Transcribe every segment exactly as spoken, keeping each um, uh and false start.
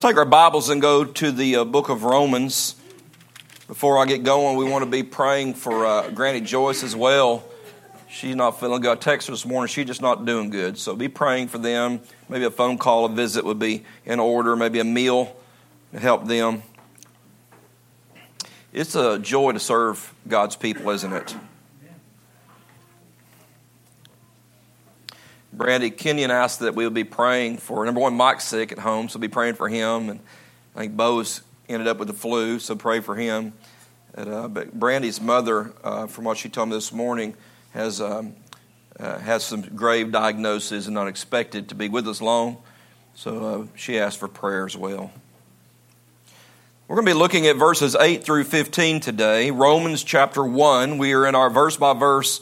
Take our Bibles and go to the uh, book of Romans. Before I get going, we want to be praying for uh, Granny Joyce as well. She's not feeling good. I texted her this morning. She's just not doing good. So be praying for them. Maybe a phone call, a visit would be in order. Maybe a meal to help them. It's a joy to serve God's people, isn't it? Brandy Kenyon asked that we would be praying for, number one, Mike's sick at home, so be praying for him. And I think Bo's ended up with the flu, so pray for him. And, uh, but Brandy's mother, uh, from what she told me this morning, has um, uh, has some grave diagnoses and not expected to be with us long. So uh, she asked for prayer as well. We're going to be looking at verses eight through fifteen today. Romans chapter one. We are in our verse-by-verse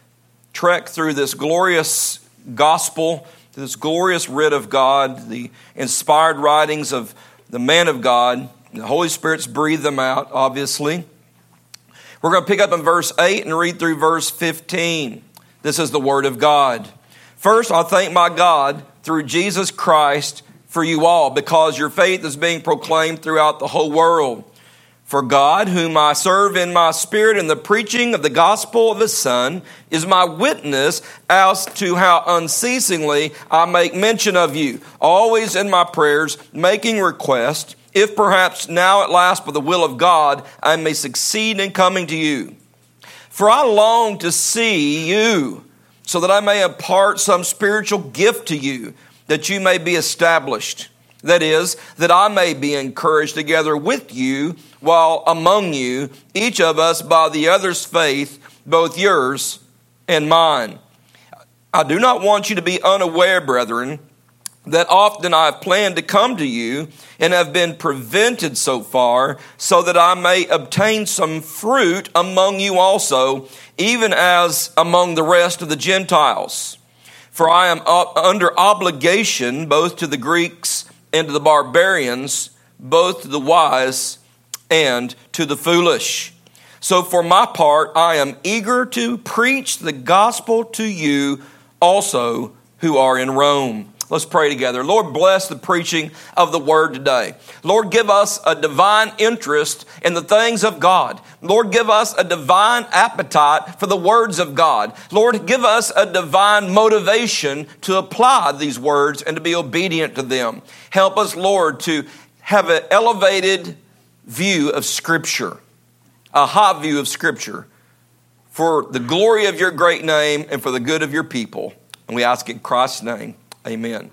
trek through this glorious gospel, this glorious writ of God, the inspired writings of the man of God. The Holy Spirit's breathed them out, obviously. We're going to pick up in verse eight and read through verse fifteen. This is the word of God. First, I thank my God through Jesus Christ for you all, because your faith is being proclaimed throughout the whole world. For God, whom I serve in my spirit in the preaching of the gospel of His Son, is my witness as to how unceasingly I make mention of you, always in my prayers, making request, if perhaps now at last by the will of God I may succeed in coming to you. For I long to see you, so that I may impart some spiritual gift to you, that you may be established. That is, that I may be encouraged together with you while among you, each of us by the other's faith, both yours and mine. I do not want you to be unaware, brethren, that often I have planned to come to you and have been prevented so far, so that I may obtain some fruit among you also, even as among the rest of the Gentiles. For I am under obligation both to the Greeks and to the barbarians, both to the wise and to the foolish. So for my part, I am eager to preach the gospel to you also who are in Rome. Let's pray together. Lord, bless the preaching of the word today. Lord, give us a divine interest in the things of God. Lord, give us a divine appetite for the words of God. Lord, give us a divine motivation to apply these words and to be obedient to them. Help us, Lord, to have an elevated view of Scripture, a high view of Scripture, for the glory of your great name and for the good of your people. And we ask in Christ's name. Amen.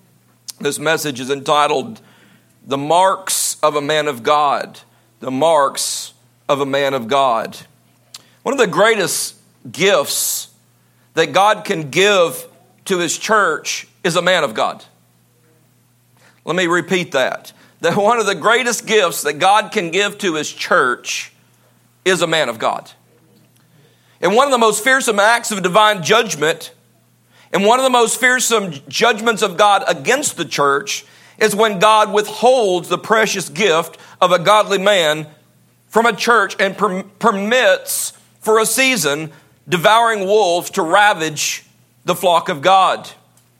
This message is entitled, The Marks of a Man of God. The Marks of a Man of God. One of the greatest gifts that God can give to His church is a man of God. Let me repeat that. That one of the greatest gifts that God can give to His church is a man of God. And one of the most fearsome acts of divine judgment, and one of the most fearsome judgments of God against the church, is when God withholds the precious gift of a godly man from a church and per- permits for a season devouring wolves to ravage the flock of God.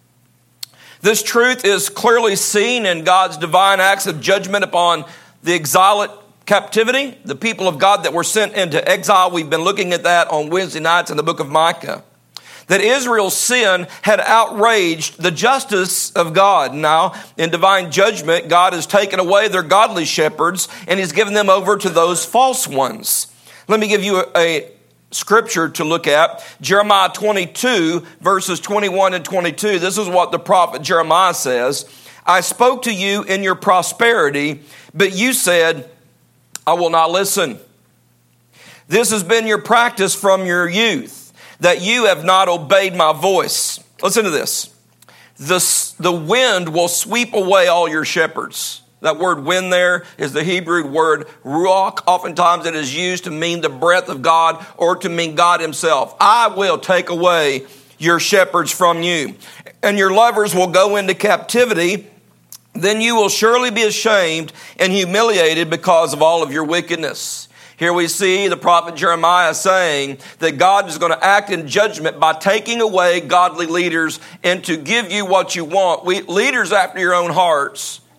This truth is clearly seen in God's divine acts of judgment upon the exiled captivity, the people of God that were sent into exile. We've been looking at that on Wednesday nights in the book of Micah. That Israel's sin had outraged the justice of God. Now, in divine judgment, God has taken away their godly shepherds and He's given them over to those false ones. Let me give you a, a scripture to look at. Jeremiah twenty-two, verses twenty-one and twenty-two. This is what the prophet Jeremiah says. I spoke to you in your prosperity, but you said, I will not listen. This has been your practice from your youth, that you have not obeyed my voice. Listen to this. The, the wind will sweep away all your shepherds. That word wind there is the Hebrew word ruach. Oftentimes it is used to mean the breath of God or to mean God Himself. I will take away your shepherds from you, and your lovers will go into captivity. Then you will surely be ashamed and humiliated because of all of your wickedness. Here we see the prophet Jeremiah saying that God is going to act in judgment by taking away godly leaders and to give you what you want. We, leaders after your own hearts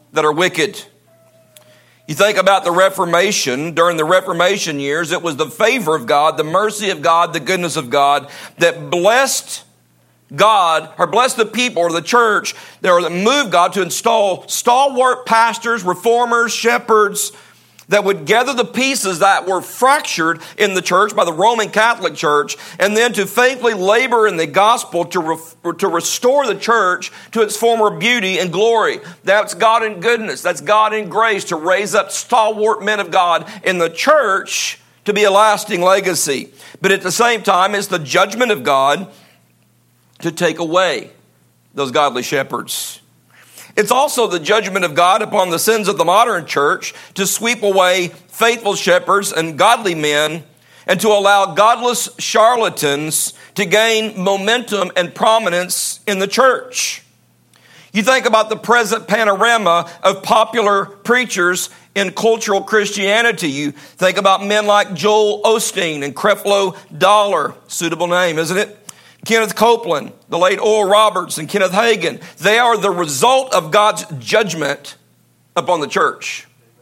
that are wicked. You think about the Reformation. During the Reformation years, it was the favor of God, the mercy of God, the goodness of God that blessed God, or blessed the people or the church, that moved God to install stalwart pastors, reformers, shepherds, that would gather the pieces that were fractured in the church by the Roman Catholic Church, and then to faithfully labor in the gospel to, re- to restore the church to its former beauty and glory. That's God in goodness. That's God in grace to raise up stalwart men of God in the church to be a lasting legacy. But at the same time, it's the judgment of God to take away those godly shepherds. It's also the judgment of God upon the sins of the modern church to sweep away faithful shepherds and godly men and to allow godless charlatans to gain momentum and prominence in the church. You think about the present panorama of popular preachers in cultural Christianity. You think about men like Joel Osteen and Creflo Dollar, suitable name, isn't it? Kenneth Copeland, the late Oral Roberts, and Kenneth Hagin. They are the result of God's judgment upon the church.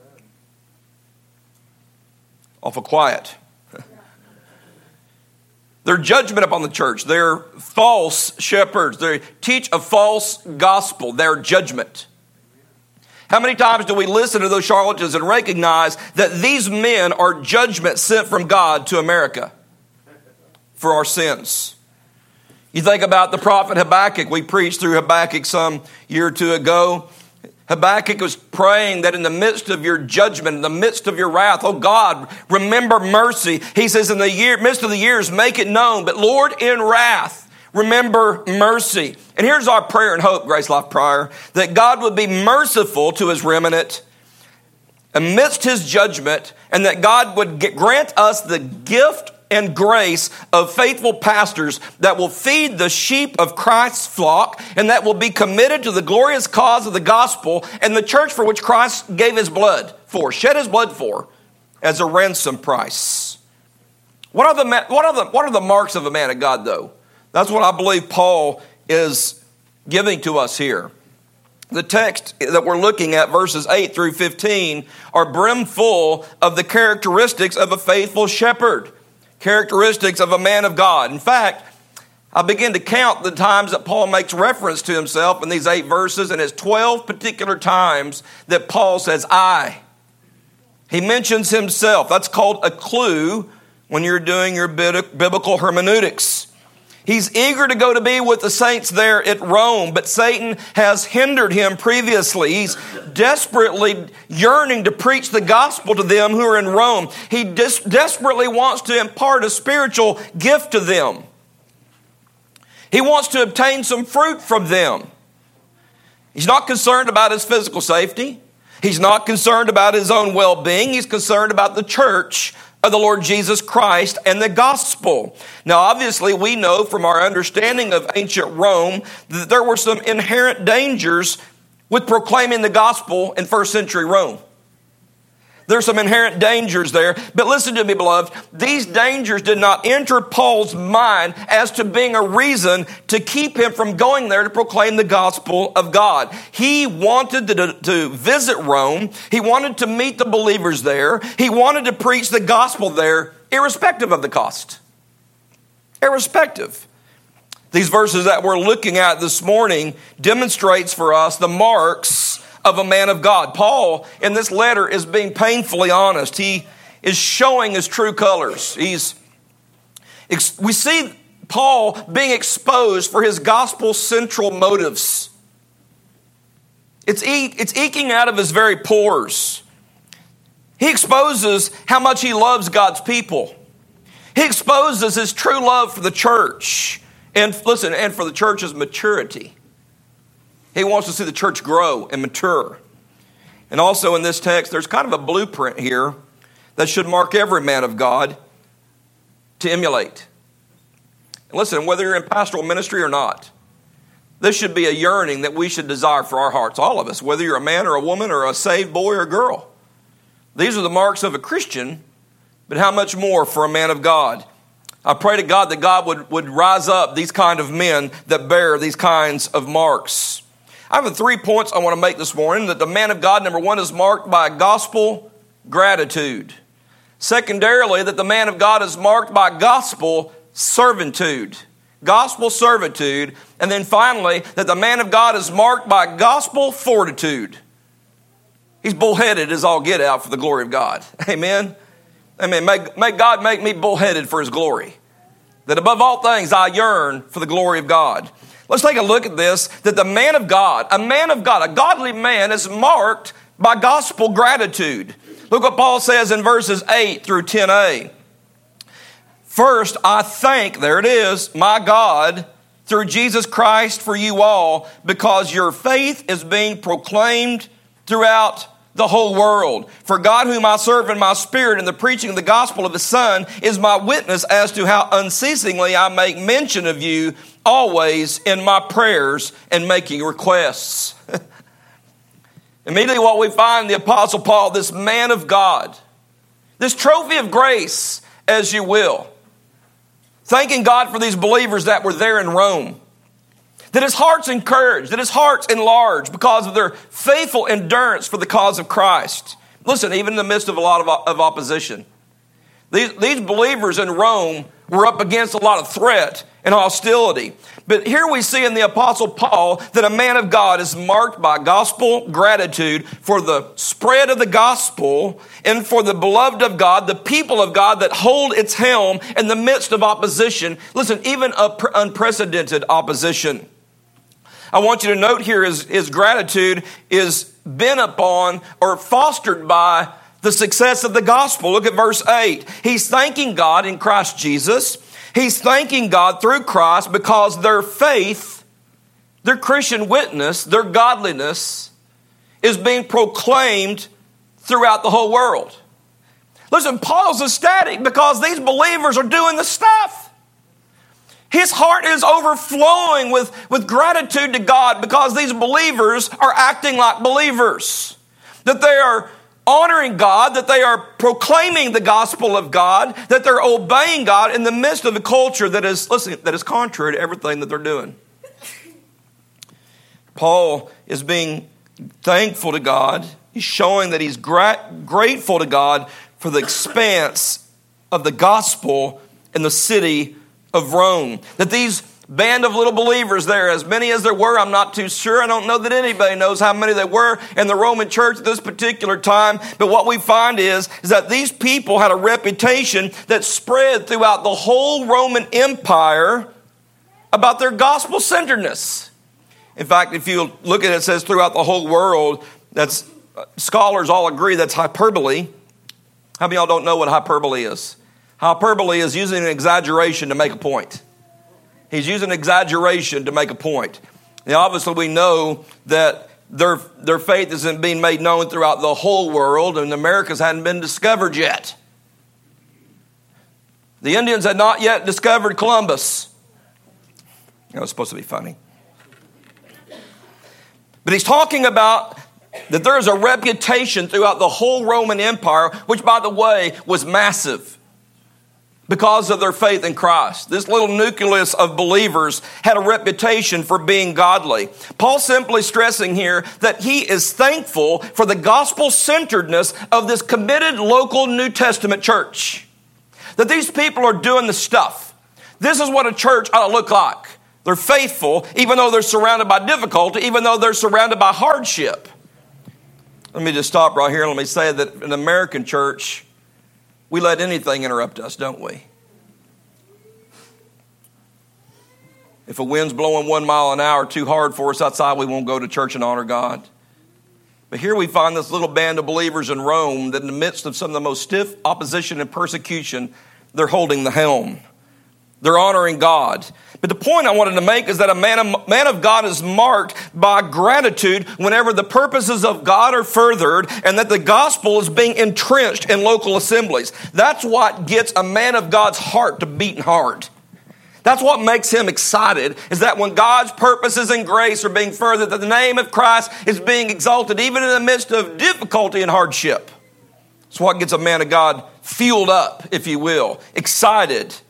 Awful quiet. Their judgment upon the church. They're false shepherds. They teach a false gospel. Their judgment. How many times do we listen to those charlatans and recognize that these men are judgment sent from God to America for our sins? You think about the prophet Habakkuk. We preached through Habakkuk some year or two ago. Habakkuk was praying that in the midst of your judgment, in the midst of your wrath, oh God, remember mercy. He says in the year, midst of the years, make it known. But Lord, in wrath, remember mercy. And here's our prayer and hope, Grace Life Prior, that God would be merciful to his remnant amidst his judgment, and that God would get, grant us the gift and grace of faithful pastors that will feed the sheep of Christ's flock and that will be committed to the glorious cause of the gospel and the church for which Christ gave his blood for, shed his blood for, as a ransom price. What are the, what are the, what are the marks of a man of God, though? That's what I believe Paul is giving to us here. The text that we're looking at, verses eight through fifteen, are brimful of the characteristics of a faithful shepherd. Characteristics of a man of God. In fact, I begin to count the times that Paul makes reference to himself in these eight verses, and it's twelve particular times that Paul says, I. He mentions himself. That's called a clue when you're doing your biblical hermeneutics. He's eager to go to be with the saints there at Rome, but Satan has hindered him previously. He's desperately yearning to preach the gospel to them who are in Rome. He des- desperately wants to impart a spiritual gift to them. He wants to obtain some fruit from them. He's not concerned about his physical safety. He's not concerned about his own well-being. He's concerned about the church of the Lord Jesus Christ and the gospel. Now, obviously, we know from our understanding of ancient Rome that there were some inherent dangers with proclaiming the gospel in first century Rome. There's some inherent dangers there. But listen to me, beloved. These dangers did not enter Paul's mind as to being a reason to keep him from going there to proclaim the gospel of God. He wanted to, to visit Rome. He wanted to meet the believers there. He wanted to preach the gospel there, irrespective of the cost. Irrespective. These verses that we're looking at this morning demonstrates for us the marks of a man of God. Paul, in this letter, is being painfully honest. He is showing his true colors. He's, we see Paul being exposed for his gospel central motives. It's, e- it's eking out of his very pores. He exposes how much he loves God's people. He exposes his true love for the church. And listen, and for the church's maturity. He wants to see the church grow and mature. And also in this text, there's kind of a blueprint here that should mark every man of God to emulate. And listen, whether you're in pastoral ministry or not, this should be a yearning that we should desire for our hearts, all of us, whether you're a man or a woman or a saved boy or girl. These are the marks of a Christian, but how much more for a man of God? I pray to God that God would, would rise up these kind of men that bear these kinds of marks. I have three points I want to make this morning. That the man of God, number one, is marked by gospel gratitude. Secondarily, that the man of God is marked by gospel servitude. Gospel servitude. And then finally, that the man of God is marked by gospel fortitude. He's bullheaded as all get out for the glory of God. Amen? Amen. May, may God make me bullheaded for his glory. That above all things I yearn for the glory of God. Let's take a look at this, that the man of God, a man of God, a godly man is marked by gospel gratitude. Look what Paul says in verses eight through ten a. First, I thank, there it is, my God, through Jesus Christ for you all, because your faith is being proclaimed throughout the whole world. For God, whom I serve in my spirit in the preaching of the gospel of his Son, is my witness as to how unceasingly I make mention of you always in my prayers and making requests. Immediately what we find, the Apostle Paul, this man of God, this trophy of grace, as you will, thanking God for these believers that were there in Rome, that his heart's encouraged, that his heart's enlarged because of their faithful endurance for the cause of Christ. Listen, even in the midst of a lot of, of opposition, these, these believers in Rome were up against a lot of threat and hostility. But here we see in the Apostle Paul that a man of God is marked by gospel gratitude for the spread of the gospel and for the beloved of God, the people of God that hold its helm in the midst of opposition. Listen, even unprecedented opposition. I want you to note here his, his gratitude is bent upon or fostered by the success of the gospel. Look at verse eight. He's thanking God in Christ Jesus. He's thanking God through Christ because their faith, their Christian witness, their godliness is being proclaimed throughout the whole world. Listen, Paul's ecstatic because these believers are doing the stuff. His heart is overflowing with, with gratitude to God because these believers are acting like believers. That they are honoring God, that they are proclaiming the gospel of God, that they're obeying God in the midst of a culture that is, listen, that is contrary to everything that they're doing. Paul is being thankful to God. He's showing that he's gra- grateful to God for the expanse of the gospel in the city of Rome. That these band of little believers there, as many as there were, I'm not too sure. I don't know that anybody knows how many there were in the Roman church at this particular time. But what we find is, is that these people had a reputation that spread throughout the whole Roman Empire about their gospel-centeredness. In fact, if you look at it, it says throughout the whole world. That's scholars all agree that's hyperbole. How many of y'all don't know what hyperbole is? Hyperbole is using an exaggeration to make a point. He's using exaggeration to make a point. Now, obviously, we know that their, their faith isn't being made known throughout the whole world, and the Americas hadn't been discovered yet. The Indians had not yet discovered Columbus. That was supposed to be funny. But he's talking about that there is a reputation throughout the whole Roman Empire, which, by the way, was massive because of their faith in Christ. This little nucleus of believers had a reputation for being godly. Paul's simply stressing here that he is thankful for the gospel-centeredness of this committed local New Testament church. That these people are doing the stuff. This is what a church ought to look like. They're faithful, even though they're surrounded by difficulty, even though they're surrounded by hardship. Let me just stop right here and let me say that in an American church, we let anything interrupt us, don't we? If a wind's blowing one mile an hour too hard for us outside, we won't go to church and honor God. But here we find this little band of believers in Rome that in the midst of some of the most stiff opposition and persecution, they're holding the helm. They're honoring God. But the point I wanted to make is that a man of, man of God is marked by gratitude whenever the purposes of God are furthered and that the gospel is being entrenched in local assemblies. That's what gets a man of God's heart to beating hard. That's what makes him excited, is that when God's purposes and grace are being furthered, that the name of Christ is being exalted even in the midst of difficulty and hardship. It's what gets a man of God fueled up, if you will, excited.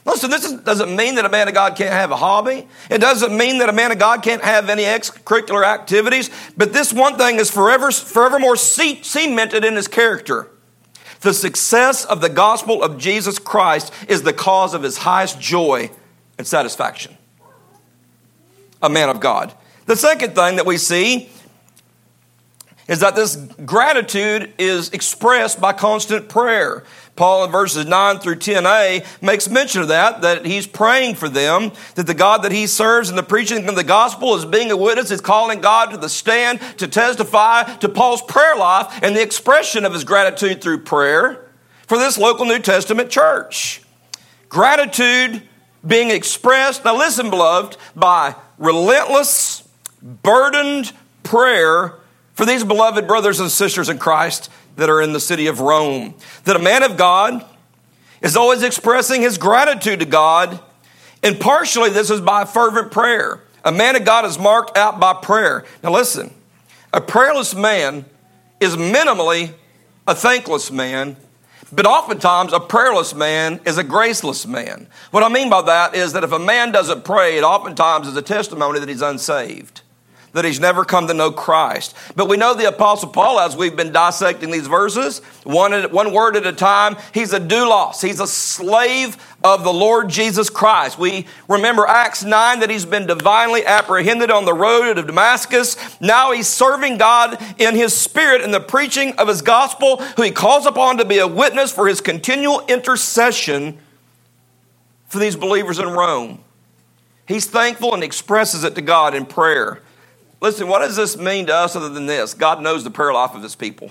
Listen, this is, doesn't mean that a man of God can't have a hobby. It doesn't mean that a man of God can't have any extracurricular activities. But this one thing is forever, forevermore cemented in his character. The success of the gospel of Jesus Christ is the cause of his highest joy and satisfaction. A man of God. The second thing that we see is that this gratitude is expressed by constant prayer. Paul in verses nine through ten a makes mention of that, that he's praying for them, that the God that he serves in the preaching of the gospel is being a witness, is calling God to the stand to testify to Paul's prayer life and the expression of his gratitude through prayer for this local New Testament church. Gratitude being expressed, now listen, beloved, by relentless, burdened prayer for these beloved brothers and sisters in Christ that are in the city of Rome. That a man of God is always expressing his gratitude to God, and partially this is by fervent prayer. A man of God is marked out by prayer. Now listen, a prayerless man is minimally a thankless man, but oftentimes a prayerless man is a graceless man. What I mean by that is that if a man doesn't pray, it oftentimes is a testimony that he's unsaved, that he's never come to know Christ. But we know the Apostle Paul, as we've been dissecting these verses, one, one word at a time, he's a doulos. He's a slave of the Lord Jesus Christ. We remember Acts nine, that he's been divinely apprehended on the road to Damascus. Now he's serving God in his spirit in the preaching of his gospel, who he calls upon to be a witness for his continual intercession for these believers in Rome. He's thankful and expresses it to God in prayer. Listen, what does this mean to us other than this? God knows the prayer life of his people.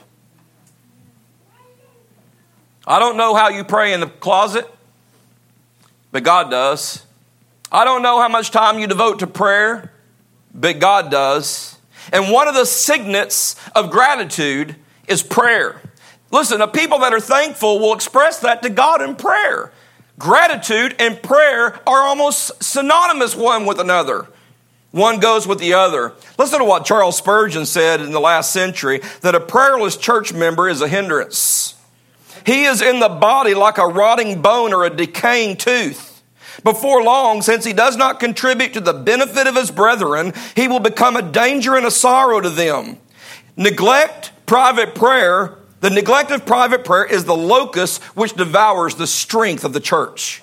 I don't know how you pray in the closet, but God does. I don't know how much time you devote to prayer, but God does. And one of the signets of gratitude is prayer. Listen, the people that are thankful will express that to God in prayer. Gratitude and prayer are almost synonymous one with another. One goes with the other. Listen to what Charles Spurgeon said in the last century, that a prayerless church member is a hindrance. He is in the body like a rotting bone or a decaying tooth. Before long, since he does not contribute to the benefit of his brethren, he will become a danger and a sorrow to them. Neglect private prayer, the neglect of private prayer is the locust which devours the strength of the church.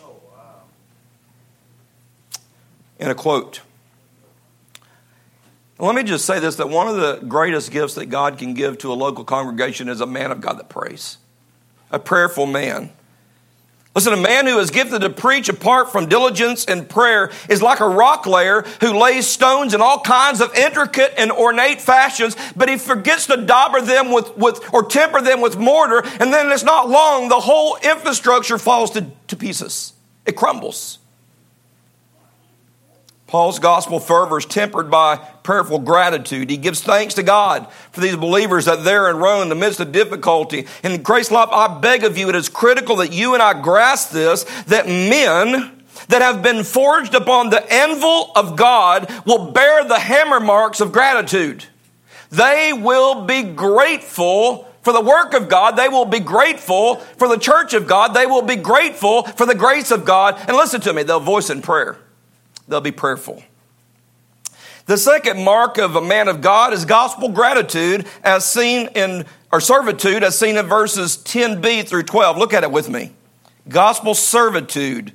In a quote. Let me just say this, that one of the greatest gifts that God can give to a local congregation is a man of God that prays. A prayerful man. Listen, a man who is gifted to preach apart from diligence and prayer is like a rock layer who lays stones in all kinds of intricate and ornate fashions, but he forgets to dauber them with, with or temper them with mortar, and then it's not long, the whole infrastructure falls to, to pieces. It crumbles. Paul's gospel fervor is tempered by prayerful gratitude. He gives thanks to God for these believers that they're in Rome in the midst of difficulty. And in Grace Life, I beg of you, it is critical that you and I grasp this, that men that have been forged upon the anvil of God will bear the hammer marks of gratitude. They will be grateful for the work of God. They will be grateful for the church of God. They will be grateful for the grace of God. And listen to me, they'll voice in prayer. They'll be prayerful. The second mark of a man of God is gospel gratitude, as seen in, or servitude, as seen in verses ten b through twelve. Look at it with me. Gospel servitude.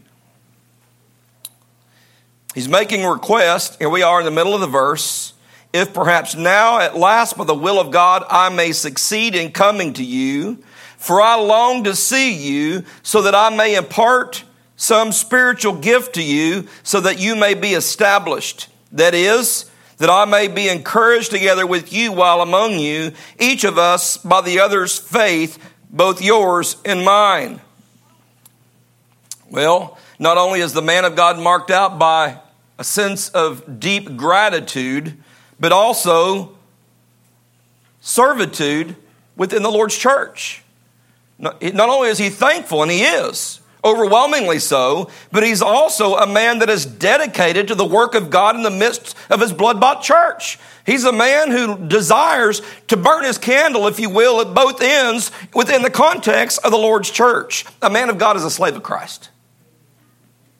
He's making a request. Here we are in the middle of the verse. If perhaps now at last by the will of God I may succeed in coming to you, for I long to see you, so that I may impart some spiritual gift to you, so that you may be established. That is, that I may be encouraged together with you while among you, each of us by the other's faith, both yours and mine. Well, not only is the man of God marked out by a sense of deep gratitude, but also servitude within the Lord's church. Not only is he thankful, and he is, overwhelmingly so, but he's also a man that is dedicated to the work of God in the midst of his blood-bought church. He's a man who desires to burn his candle, if you will, at both ends within the context of the Lord's church. A man of God is a slave of Christ.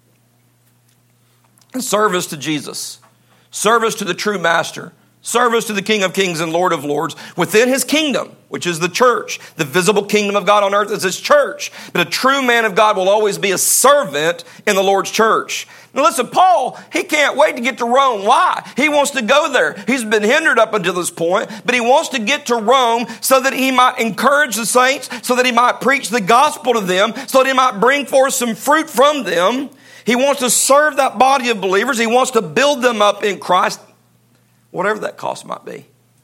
and service to Jesus, service to the true master, service to the King of Kings and Lord of Lords within his kingdom, which is the church. The visible kingdom of God on earth is his church. But a true man of God will always be a servant in the Lord's church. Now listen, Paul, he can't wait to get to Rome. Why? He wants to go there. He's been hindered up until this point, but he wants to get to Rome so that he might encourage the saints, so that he might preach the gospel to them, so that he might bring forth some fruit from them. He wants to serve that body of believers. He wants to build them up in Christ, whatever that cost might be.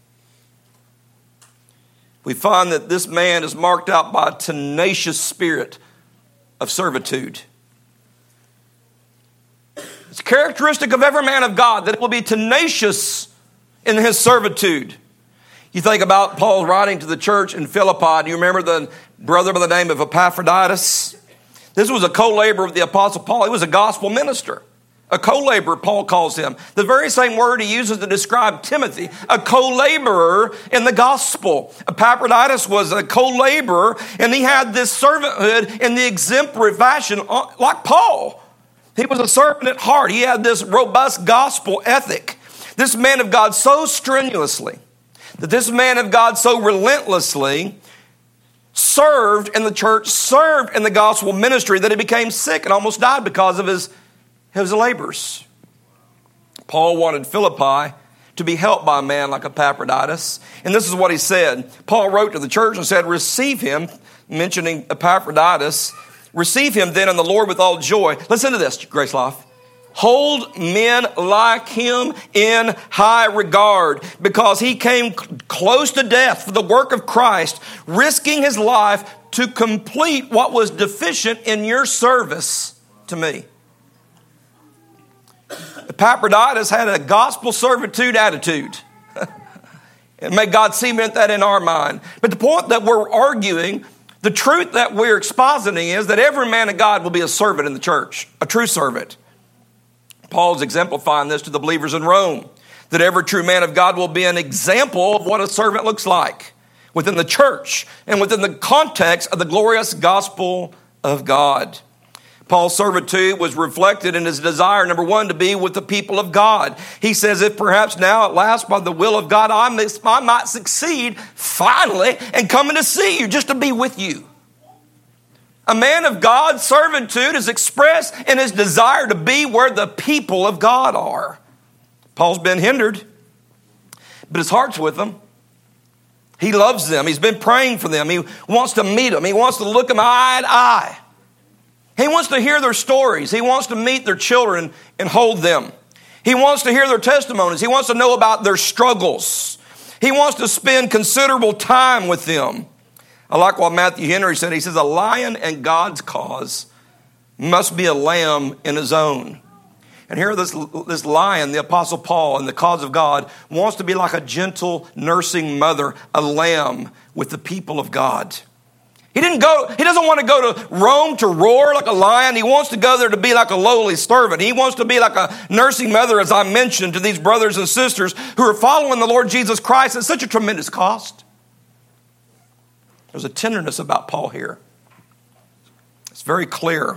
We find that this man is marked out by a tenacious spirit of servitude. It's characteristic of every man of God that it will be tenacious in his servitude. You think about Paul writing to the church in Philippi. Do you remember the brother by the name of Epaphroditus? This was a co-laborer of the Apostle Paul. He was a gospel minister. A co-laborer, Paul calls him. The very same word he uses to describe Timothy, a co-laborer in the gospel. Epaphroditus was a co-laborer, and he had this servanthood in the exemplary fashion like Paul. He was a servant at heart. He had this robust gospel ethic. This man of God so strenuously, that this man of God so relentlessly served in the church, served in the gospel ministry, that he became sick and almost died because of his, his labors. Paul wanted Philippi to be helped by a man like Epaphroditus. And this is what he said. Paul wrote to the church and said, receive him, mentioning Epaphroditus. Receive him then in the Lord with all joy. Listen to this, Grace Life. Hold men like him in high regard, because he came close to death for the work of Christ, risking his life to complete what was deficient in your service to me. Epaphroditus had a gospel servitude attitude. And may God cement that in our mind. But the point that we're arguing, the truth that we're expositing, is that every man of God will be a servant in the church, a true servant. Paul's exemplifying this to the believers in Rome, that every true man of God will be an example of what a servant looks like within the church and within the context of the glorious gospel of God. Paul's servitude was reflected in his desire, number one, to be with the people of God. He says, if perhaps now at last by the will of God I, may, I might succeed finally in coming to see you, just to be with you. A man of God's servitude is expressed in his desire to be where the people of God are. Paul's been hindered, but his heart's with them. He loves them. He's been praying for them. He wants to meet them. He wants to look them eye to eye. He wants to hear their stories. He wants to meet their children and hold them. He wants to hear their testimonies. He wants to know about their struggles. He wants to spend considerable time with them. I like what Matthew Henry said. He says, a lion in God's cause must be a lamb in his own. And here this, this lion, the Apostle Paul, in the cause of God, wants to be like a gentle nursing mother, a lamb with the people of God. He didn't go, he doesn't want to go to Rome to roar like a lion. He wants to go there to be like a lowly servant. He wants to be like a nursing mother, as I mentioned, to these brothers and sisters who are following the Lord Jesus Christ at such a tremendous cost. There's a tenderness about Paul here. It's very clear.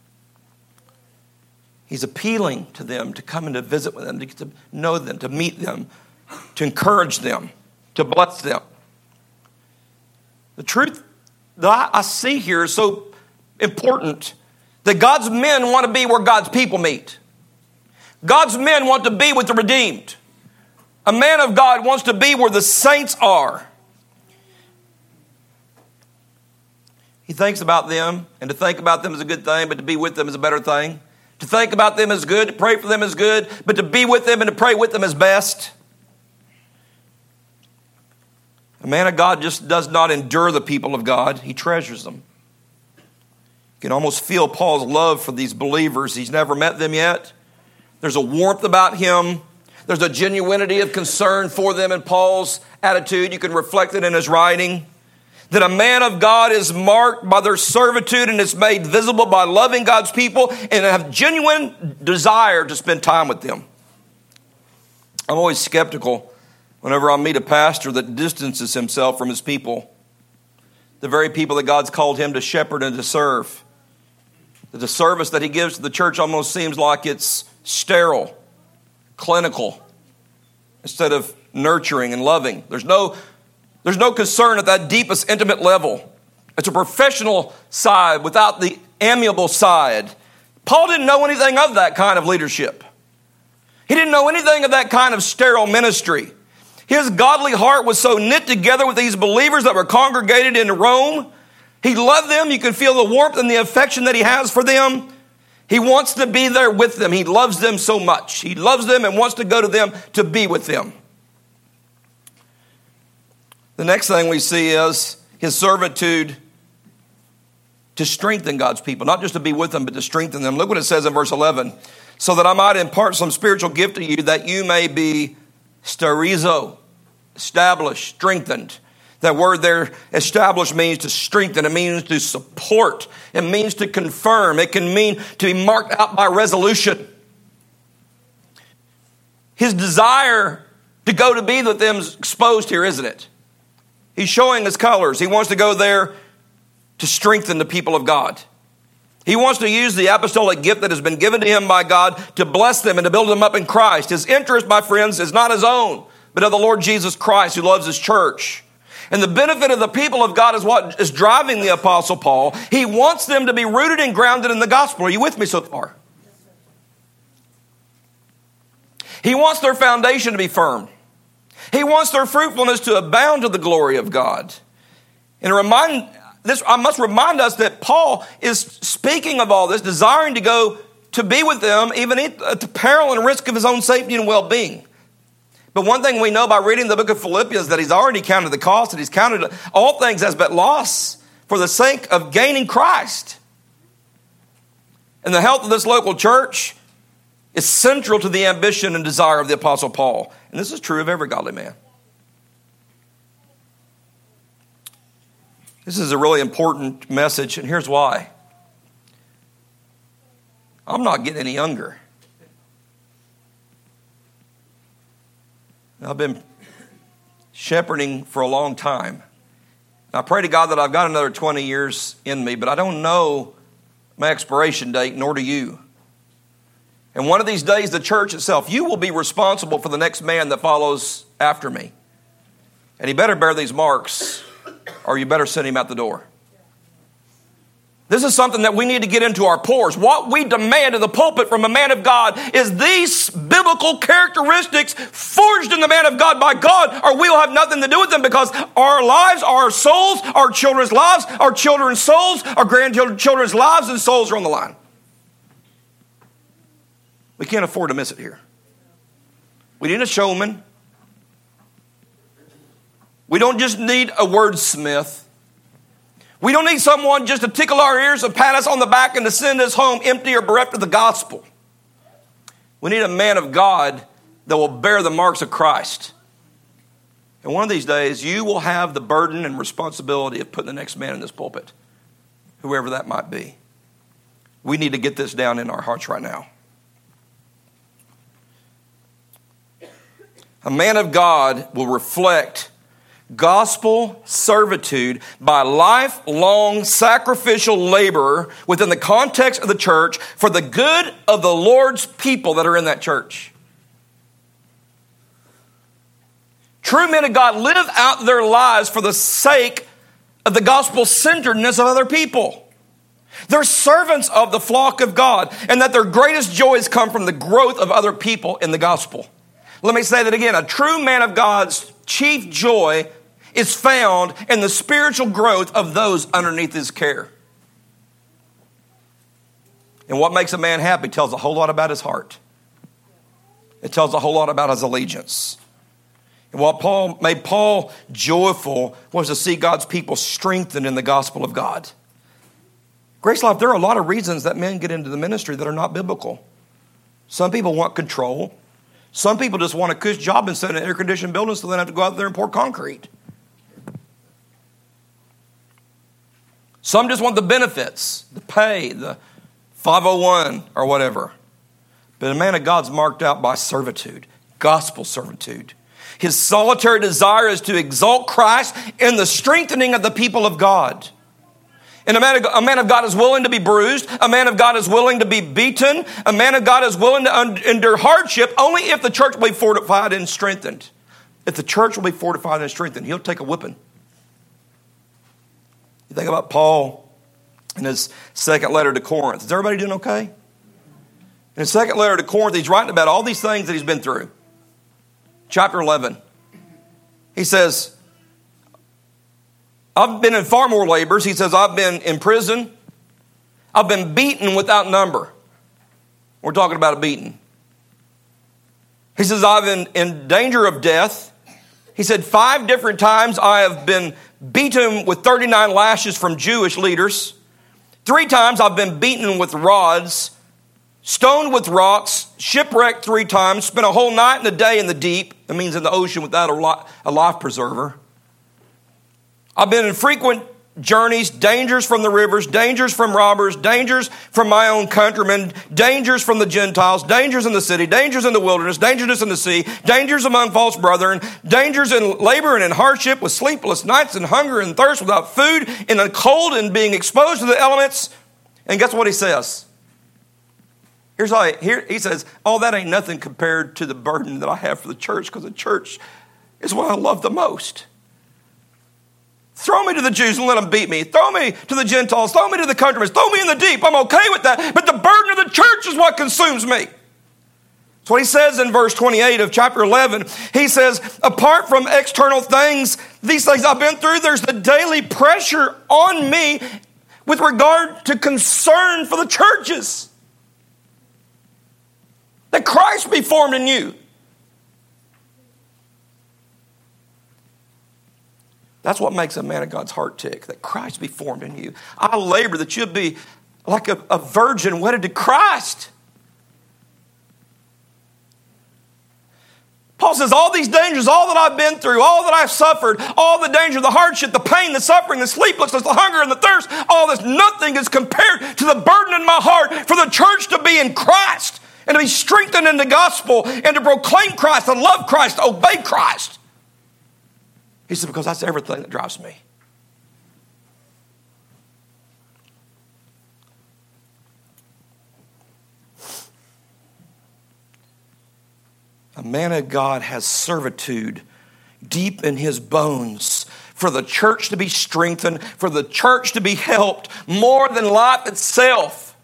He's appealing to them to come and to visit with them, to get to know them, to meet them, to encourage them, to bless them. The truth that I see here is so important, that God's men want to be where God's people meet. God's men want to be with the redeemed. A man of God wants to be where the saints are. He thinks about them, and to think about them is a good thing, but to be with them is a better thing. To think about them is good, to pray for them is good, but to be with them and to pray with them is best. A man of God just does not endure the people of God. He treasures them. You can almost feel Paul's love for these believers. He's never met them yet. There's a warmth about him. There's a genuinity of concern for them in Paul's attitude. You can reflect it in his writing. That a man of God is marked by their servitude and is made visible by loving God's people and have genuine desire to spend time with them. I'm always skeptical whenever I meet a pastor that distances himself from his people, the very people that God's called him to shepherd and to serve. That the service that he gives to the church almost seems like it's sterile, clinical, instead of nurturing and loving. There's no, there's no concern at that deepest, intimate level. It's a professional side without the amiable side. Paul didn't know anything of that kind of leadership. He didn't know anything of that kind of sterile ministry. His godly heart was so knit together with these believers that were congregated in Rome. He loved them. You can feel the warmth and the affection that he has for them. He wants to be there with them. He loves them so much. He loves them and wants to go to them to be with them. The next thing we see is his servitude to strengthen God's people, not just to be with them, but to strengthen them. Look what it says in verse eleven. So that I might impart some spiritual gift to you, that you may be sterizo, established, strengthened. That word there, established, means to strengthen. It means to support. It means to confirm. It can mean to be marked out by resolution. His desire to go to be with them is exposed here, isn't it? He's showing his colors. He wants to go there to strengthen the people of God. He wants to use the apostolic gift that has been given to him by God to bless them and to build them up in Christ. His interest, my friends, is not his own, but of the Lord Jesus Christ, who loves his church. And the benefit of the people of God is what is driving the Apostle Paul. He wants them to be rooted and grounded in the gospel. Are you with me so far? He wants their foundation to be firm. He wants their fruitfulness to abound to the glory of God. And remind this, I must remind us that Paul is speaking of all this, desiring to go to be with them, even at the peril and risk of his own safety and well-being. But one thing we know by reading the book of Philippians, that he's already counted the cost, and he's counted all things as but loss for the sake of gaining Christ. And the health of this local church is central to the ambition and desire of the Apostle Paul. And this is true of every godly man. This is a really important message, and here's why. I'm not getting any younger. I've been shepherding for a long time. I pray to God that I've got another twenty years in me, but I don't know my expiration date, nor do you. And one of these days, the church itself, you will be responsible for the next man that follows after me. And he better bear these marks, or you better send him out the door. This is something that we need to get into our pores. What we demand in the pulpit from a man of God is these biblical characteristics forged in the man of God by God, or we'll have nothing to do with them, because our lives, our souls, our children's lives, our children's souls, our grandchildren's lives and souls are on the line. We can't afford to miss it here. We need a showman. We don't just need a wordsmith. We don't need someone just to tickle our ears and pat us on the back and to send us home empty or bereft of the gospel. We need a man of God that will bear the marks of Christ. And one of these days, you will have the burden and responsibility of putting the next man in this pulpit, whoever that might be. We need to get this down in our hearts right now. A man of God will reflect gospel servitude by lifelong sacrificial labor within the context of the church for the good of the Lord's people that are in that church. True men of God live out their lives for the sake of the gospel-centeredness of other people. They're servants of the flock of God, and that their greatest joys come from the growth of other people in the gospel. Let me say that again. A true man of God's chief joy is found in the spiritual growth of those underneath his care. And what makes a man happy tells a whole lot about his heart. It tells a whole lot about his allegiance. And what Paul made Paul joyful was to see God's people strengthened in the gospel of God. Grace Life, there are a lot of reasons that men get into the ministry that are not biblical. Some people want control. Some people just want a cush job and sit in an air-conditioned building so they don't have to go out there and pour concrete. Some just want the benefits, the pay, the five oh one or whatever. But a man of God's marked out by servitude, gospel servitude. His solitary desire is to exalt Christ in the strengthening of the people of God. And a man, of, a man of God is willing to be bruised. A man of God is willing to be beaten. A man of God is willing to un- endure hardship only if the church will be fortified and strengthened. If the church will be fortified and strengthened, he'll take a whipping. You think about Paul in his second letter to Corinth. Is everybody doing okay? In his second letter to Corinth, he's writing about all these things that he's been through. Chapter eleven. He says, I've been in far more labors. He says, I've been in prison. I've been beaten without number. We're talking about a beating. He says, I've been in danger of death. He said, five different times I have been beaten with thirty-nine lashes from Jewish leaders. Three times I've been beaten with rods, stoned with rocks, shipwrecked three times, spent a whole night and a day in the deep. That means in the ocean without a life preserver. I've been in frequent journeys, dangers from the rivers, dangers from robbers, dangers from my own countrymen, dangers from the Gentiles, dangers in the city, dangers in the wilderness, dangers in the sea, dangers among false brethren, dangers in labor and in hardship, with sleepless nights and hunger and thirst, without food, in the cold and being exposed to the elements. And guess what he says? Here's how he, here, he says, oh, that ain't nothing compared to the burden that I have for the church, because the church is what I love the most. Throw me to the Jews and let them beat me. Throw me to the Gentiles. Throw me to the countrymen. Throw me in the deep. I'm okay with that. But the burden of the church is what consumes me. That's what he says in verse twenty-eight of chapter eleven. He says, apart from external things, these things I've been through, there's the daily pressure on me with regard to concern for the churches. That Christ be formed in you. That's what makes a man of God's heart tick, that Christ be formed in you. I labor that you'll be like a, a virgin wedded to Christ. Paul says, all these dangers, all that I've been through, all that I've suffered, all the danger, the hardship, the pain, the suffering, the sleeplessness, the hunger, and the thirst, all this, nothing is compared to the burden in my heart for the church to be in Christ and to be strengthened in the gospel and to proclaim Christ, to love Christ, to obey Christ. He said, because that's everything that drives me. A man of God has servitude deep in his bones for the church to be strengthened, for the church to be helped more than life itself.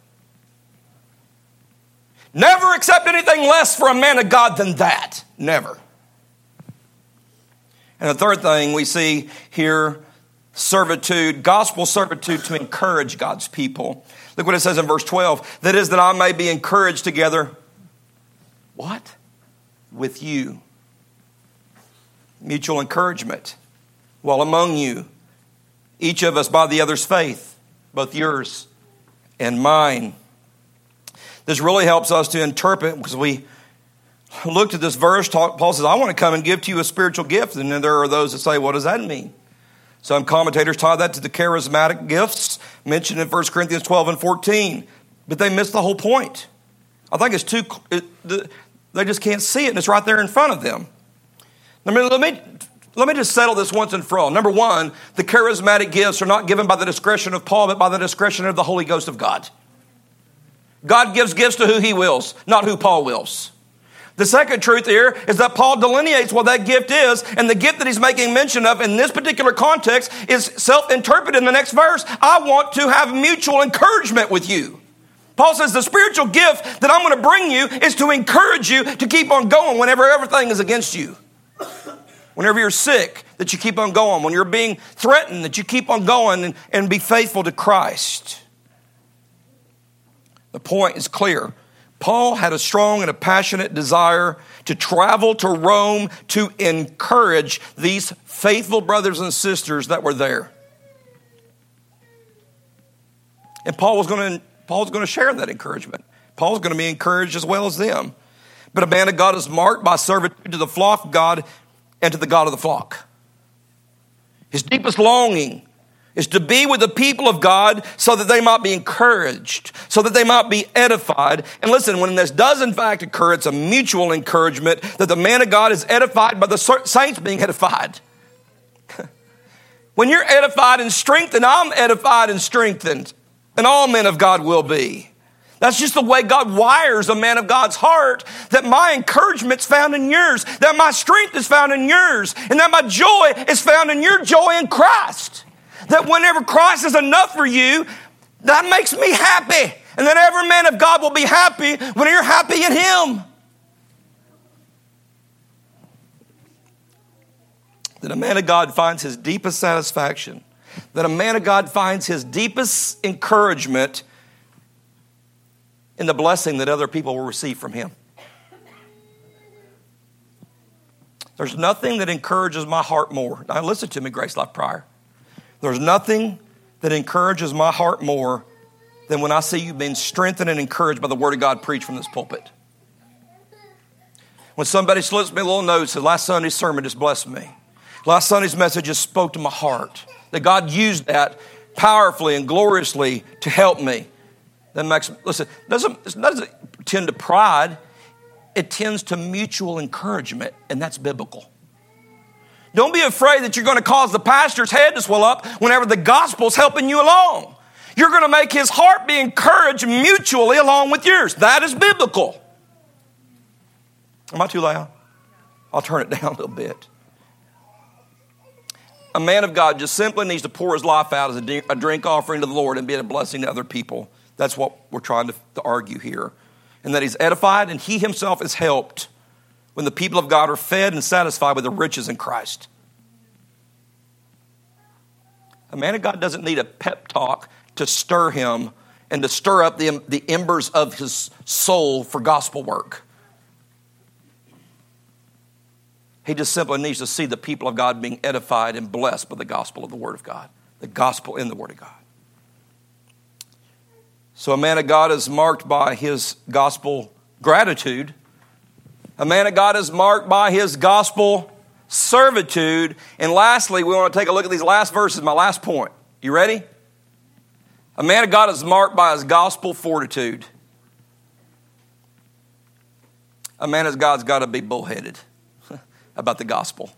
Never accept anything less for a man of God than that. Never. And the third thing we see here, servitude, gospel servitude to encourage God's people. Look what it says in verse twelve. That is, that I may be encouraged together. What? With you. Mutual encouragement. While among you, each of us by the other's faith, both yours and mine. This really helps us to interpret, because we looked at this verse. Paul says, I want to come and give to you a spiritual gift. And then there are those that say, what does that mean? Some commentators tie that to the charismatic gifts mentioned in First Corinthians twelve and fourteen. But they miss the whole point. I think it's too, it, they just can't see it, and it's right there in front of them. I mean, let me, let me just settle this once and for all. Number one, the charismatic gifts are not given by the discretion of Paul, but by the discretion of the Holy Ghost of God. God gives gifts to who he wills, not who Paul wills. The second truth here is that Paul delineates what that gift is, and the gift that he's making mention of in this particular context is self-interpreted in the next verse. I want to have mutual encouragement with you. Paul says the spiritual gift that I'm going to bring you is to encourage you to keep on going whenever everything is against you. Whenever you're sick, that you keep on going. When you're being threatened, that you keep on going and, and be faithful to Christ. The point is clear. Paul had a strong and a passionate desire to travel to Rome to encourage these faithful brothers and sisters that were there. And Paul was going to, Paul was going to share that encouragement. Paul's going to be encouraged as well as them. But a man of God is marked by servitude to the flock of God and to the God of the flock. His deepest longing is to be with the people of God so that they might be encouraged, so that they might be edified. And listen, when this does in fact occur, it's a mutual encouragement that the man of God is edified by the saints being edified. When you're edified and strengthened, I'm edified and strengthened. And all men of God will be. That's just the way God wires a man of God's heart, that my encouragement's found in yours, that my strength is found in yours, and that my joy is found in your joy in Christ. That whenever Christ is enough for you, that makes me happy. And that every man of God will be happy when you're happy in Him. That a man of God finds his deepest satisfaction. That a man of God finds his deepest encouragement in the blessing that other people will receive from him. There's nothing that encourages my heart more. Now listen to me, Grace Life Prior. There's nothing that encourages my heart more than when I see you being strengthened and encouraged by the Word of God preached from this pulpit. When somebody slips me a little note and says, last Sunday's sermon just blessed me. Last Sunday's message just spoke to my heart. That God used that powerfully and gloriously to help me. That makes, listen, doesn't, it doesn't tend to pride. It tends to mutual encouragement, and that's biblical. Don't be afraid that you're going to cause the pastor's head to swell up whenever the gospel's helping you along. You're going to make his heart be encouraged mutually along with yours. That is biblical. Am I too loud? I'll turn it down a little bit. A man of God just simply needs to pour his life out as a drink offering to the Lord and be a blessing to other people. That's what we're trying to, to argue here. And that he's edified and he himself is helped when the people of God are fed and satisfied with the riches in Christ. A man of God doesn't need a pep talk to stir him and to stir up the, the embers of his soul for gospel work. He just simply needs to see the people of God being edified and blessed by the gospel of the Word of God. The gospel in the Word of God. So a man of God is marked by his gospel gratitude. A man of God is marked by his gospel servitude. And lastly, we want to take a look at these last verses, my last point. You ready? A man of God is marked by his gospel fortitude. A man of God's got to be bullheaded about the gospel.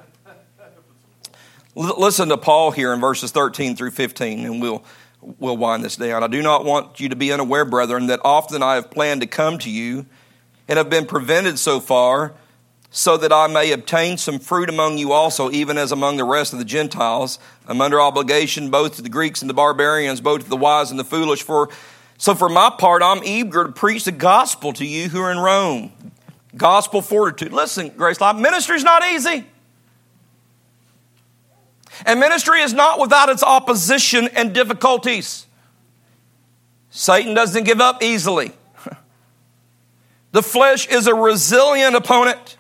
L- listen to Paul here in verses thirteen through fifteen, and we'll we'll wind this down. I do not want you to be unaware, brethren, that often I have planned to come to you and have been prevented so far, so that I may obtain some fruit among you also, even as among the rest of the Gentiles. I'm under obligation both to the Greeks and the barbarians, both to the wise and the foolish. For so for my part, I'm eager to preach the gospel to you who are in Rome. Gospel fortitude. Listen, Grace Life, ministry is not easy. And ministry is not without its opposition and difficulties. Satan doesn't give up easily. The flesh is a resilient opponent.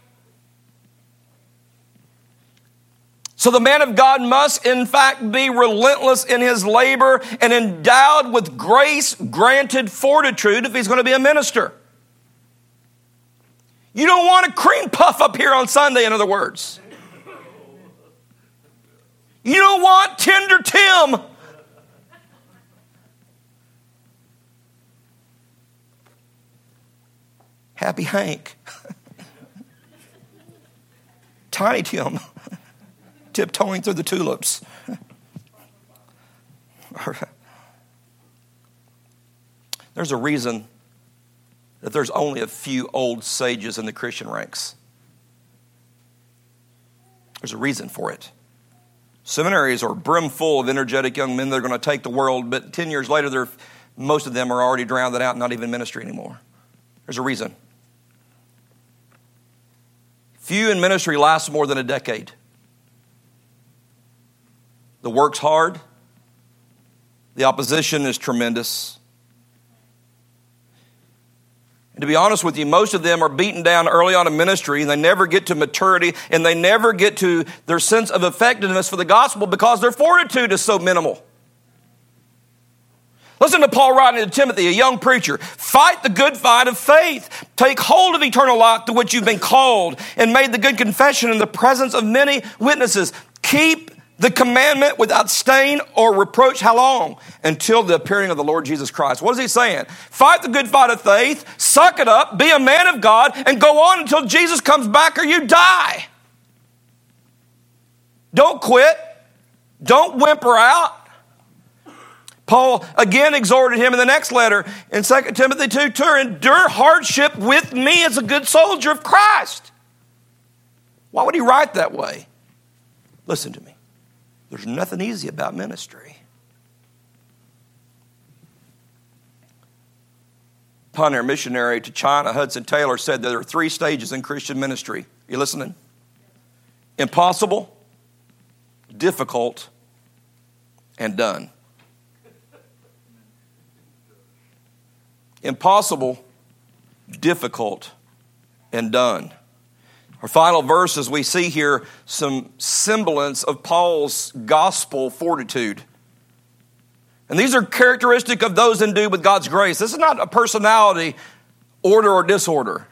So the man of God must, in fact, be relentless in his labor and endowed with grace-granted fortitude if he's going to be a minister. You don't want a cream puff up here on Sunday, in other words. You don't want Tender Tim. Happy Hank. Tiny Tim. Tiptoeing through the tulips. There's a reason that there's only a few old sages in the Christian ranks. There's a reason for it. Seminaries are brimful of energetic young men that are going to take the world, but ten years later, they're, most of them are already drowned out and not even in ministry anymore. There's a reason. Few in ministry last more than a decade. The work's hard. The opposition is tremendous. And to be honest with you, most of them are beaten down early on in ministry, and they never get to maturity, and they never get to their sense of effectiveness for the gospel because their fortitude is so minimal. Listen to Paul writing to Timothy, a young preacher. Fight the good fight of faith. Take hold of eternal life to which you've been called and made the good confession in the presence of many witnesses. Keep the commandment without stain or reproach. How long? Until the appearing of the Lord Jesus Christ. What is he saying? Fight the good fight of faith, suck it up, be a man of God, and go on until Jesus comes back or you die. Don't quit. Don't whimper out. Paul again exhorted him in the next letter in Second Timothy two, to endure hardship with me as a good soldier of Christ. Why would he write that way? Listen to me. There's nothing easy about ministry. Pioneer missionary to China, Hudson Taylor, said that there are three stages in Christian ministry. You listening? Impossible, difficult, and done. Impossible, difficult, and done. Our final verses, we see here some semblance of Paul's gospel fortitude. And these are characteristic of those endued with God's grace. This is not a personality, order or disorder.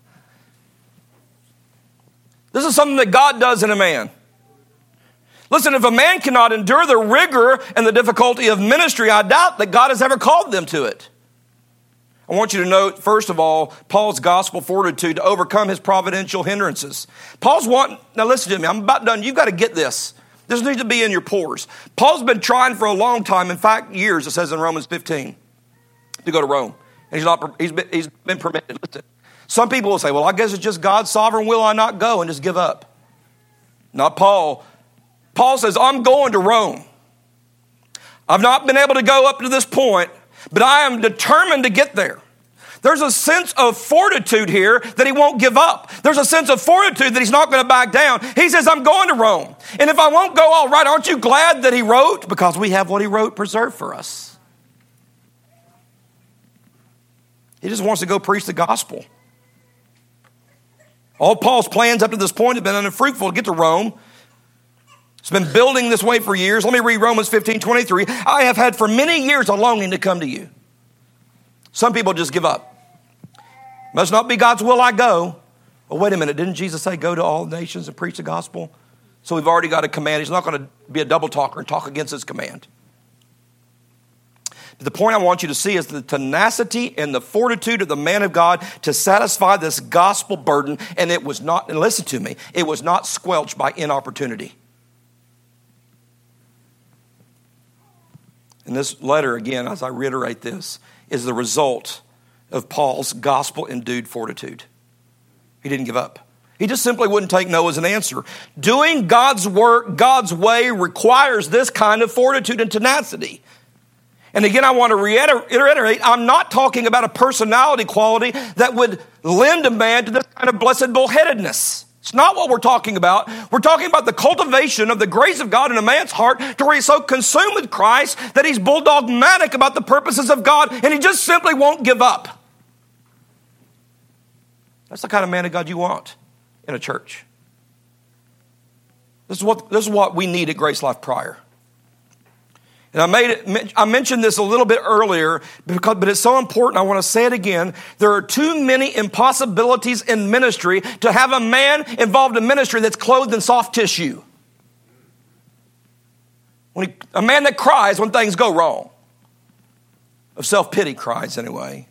This is something that God does in a man. Listen, if a man cannot endure the rigor and the difficulty of ministry, I doubt that God has ever called them to it. I want you to note, first of all, Paul's gospel fortitude to overcome his providential hindrances. Paul's wanting, now listen to me, I'm about done. You've got to get this. This needs to be in your pores. Paul's been trying for a long time, in fact, years, it says in Romans fifteen, to go to Rome. And he's not, he's been, he's been permitted. Listen, some people will say, well, I guess it's just God's sovereign will I not go, and just give up. Not Paul. Paul says, I'm going to Rome. I've not been able to go up to this point, but I am determined to get there. There's a sense of fortitude here that he won't give up. There's a sense of fortitude that he's not going to back down. He says, I'm going to Rome. And if I won't go, all right, aren't you glad that he wrote? Because we have what he wrote preserved for us. He just wants to go preach the gospel. All Paul's plans up to this point have been unfruitful to get to Rome. It's been building this way for years. Let me read Romans fifteen twenty-three. I have had for many years a longing to come to you. Some people just give up. Must not be God's will I go. Well, wait a minute. Didn't Jesus say go to all nations and preach the gospel? So we've already got a command. He's not going to be a double talker and talk against his command. But the point I want you to see is the tenacity and the fortitude of the man of God to satisfy this gospel burden. And it was not, and listen to me, it was not squelched by inopportunity. And this letter, again, as I reiterate this, is the result of Paul's gospel-endued fortitude. He didn't give up. He just simply wouldn't take no as an answer. Doing God's work God's way requires this kind of fortitude and tenacity. And again, I want to reiterate, I'm not talking about a personality quality that would lend a man to this kind of blessed bullheadedness. It's not what we're talking about. We're talking about the cultivation of the grace of God in a man's heart to where he's so consumed with Christ that he's bulldogmatic about the purposes of God and he just simply won't give up. That's the kind of man of God you want in a church. This is what, this is what we need at Grace Life Prior. And I made it, I mentioned this a little bit earlier, because, but it's so important. I want to say it again. There are too many impossibilities in ministry to have a man involved in ministry that's clothed in soft tissue. When he, a man that cries when things go wrong. Of self-pity cries anyway.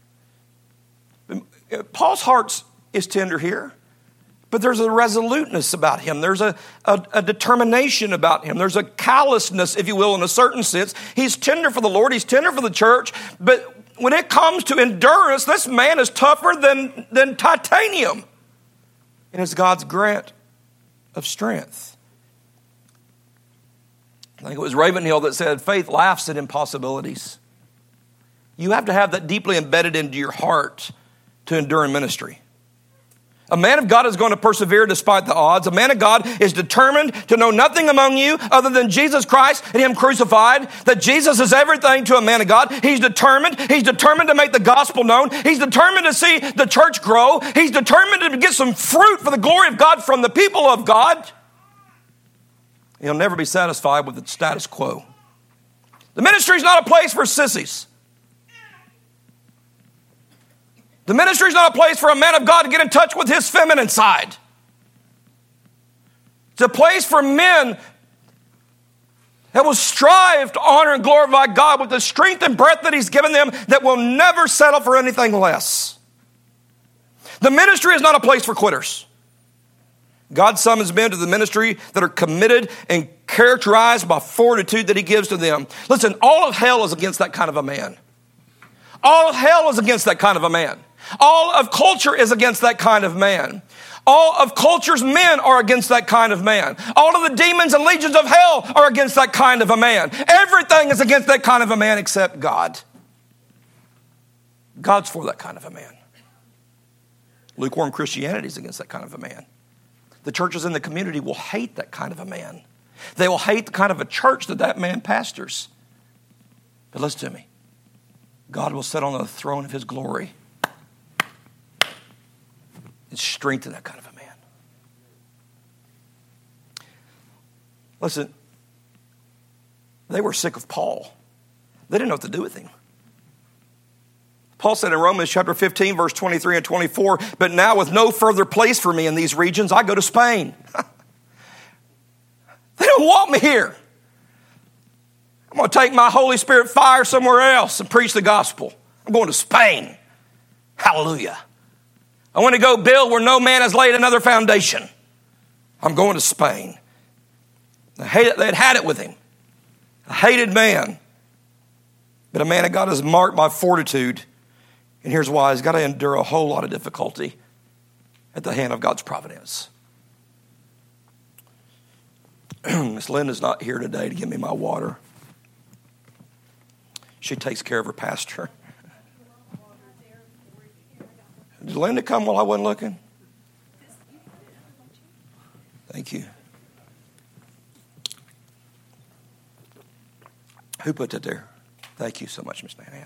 Paul's heart is tender here. But there's a resoluteness about him. There's a, a, a determination about him. There's a callousness, if you will, in a certain sense. He's tender for the Lord. He's tender for the church. But when it comes to endurance, this man is tougher than, than titanium. And it's God's grant of strength. I think it was Ravenhill that said, faith laughs at impossibilities. You have to have that deeply embedded into your heart to endure in ministry. A man of God is going to persevere despite the odds. A man of God is determined to know nothing among you other than Jesus Christ and Him crucified. That Jesus is everything to a man of God. He's determined. He's determined to make the gospel known. He's determined to see the church grow. He's determined to get some fruit for the glory of God from the people of God. He'll never be satisfied with the status quo. The ministry is not a place for sissies. The ministry is not a place for a man of God to get in touch with his feminine side. It's a place for men that will strive to honor and glorify God with the strength and breath that He's given them, that will never settle for anything less. The ministry is not a place for quitters. God summons men to the ministry that are committed and characterized by fortitude that he gives to them. Listen, all of hell is against that kind of a man. All of hell is against that kind of a man. All of culture is against that kind of man. All of culture's men are against that kind of man. All of the demons and legions of hell are against that kind of a man. Everything is against that kind of a man except God. God's for that kind of a man. Lukewarm Christianity is against that kind of a man. The churches in the community will hate that kind of a man. They will hate the kind of a church that that man pastors. But listen to me. God will sit on the throne of his glory and strengthen that kind of a man. Listen, they were sick of Paul. They didn't know what to do with him. Paul said in Romans chapter fifteen, verse twenty-three and twenty-four, but now with no further place for me in these regions, I go to Spain. They don't want me here. I'm going to take my Holy Spirit fire somewhere else and preach the gospel. I'm going to Spain. Hallelujah. I want to go build where no man has laid another foundation. I'm going to Spain. They had had it with him. A hated man. But a man of God is marked by fortitude. And here's why. He's got to endure a whole lot of difficulty at the hand of God's providence. Miss Linda's not here today to give me my water. She takes care of her pastor. Did Linda come while I wasn't looking? Thank you. Who put that there? Thank you so much, Miss Nanette.